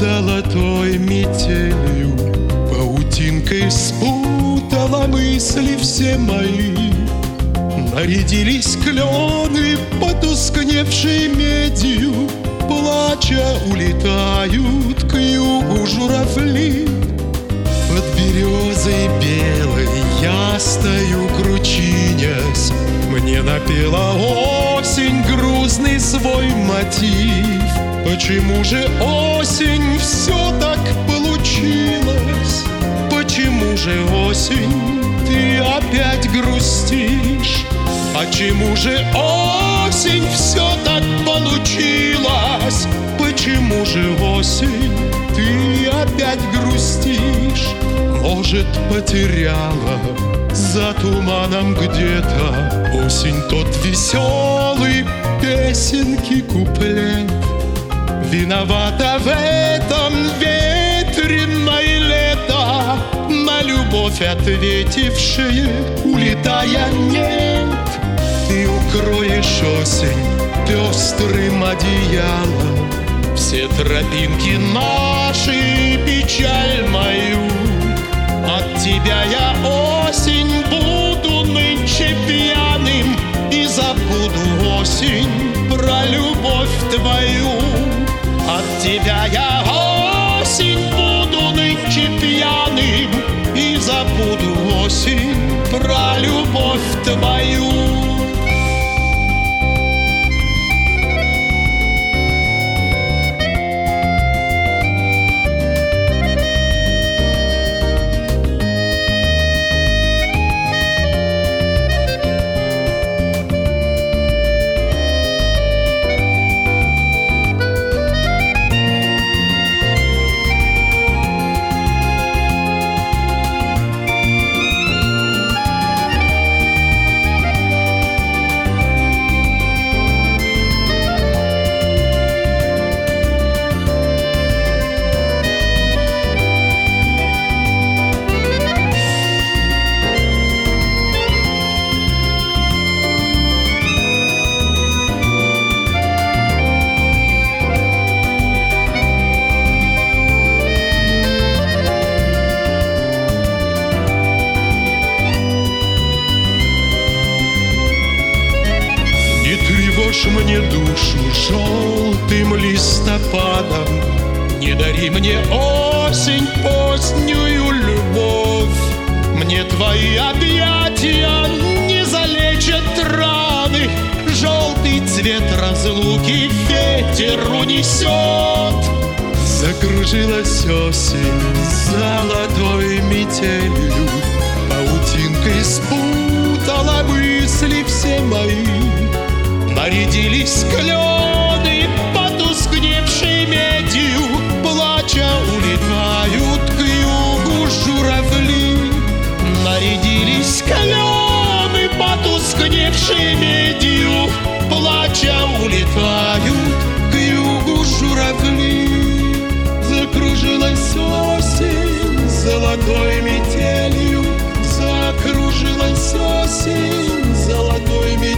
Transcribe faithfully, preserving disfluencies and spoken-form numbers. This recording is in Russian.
золотой метелью, паутинкой спутала мысли все мои. Нарядились клены, потускневшей медью, плача улетают к югу журавли. Под березой белой я стою, кручинясь, мне напела осень грустный свой мотив. Почему же осень все так получилось? Почему же осень ты опять грустишь? Почему же осень все так получилось? Почему же осень ты опять грустишь? Может, потеряла за туманом где-то осень тот веселый песенки куплет? Виновата в этом ветреное лето, на любовь ответившее, улетая, нет. Ты укроешь осень пестрым одеялом все тропинки наши, печаль мою. От тебя я, осень, буду нынче пьяным и забуду, осень, про любовь твою. От тебя я, осень, буду нынче пьяным и забуду, осень, про любовь твою. Мне душу желтым листопадом, не дари мне, осень, позднюю любовь. Мне твои объятия не залечат раны, желтый цвет разлуки ветер унесет. Закружилась осень золотой метелью, паутинкой спутала мысли все мои. Нарядились клены, потускневшей медью, плача улетают к югу журавли. Нарядились клены, потускневшей медью, плача улетают к югу журавли. Закружилась осень золотой метелью, закружилась осень золотой метелью.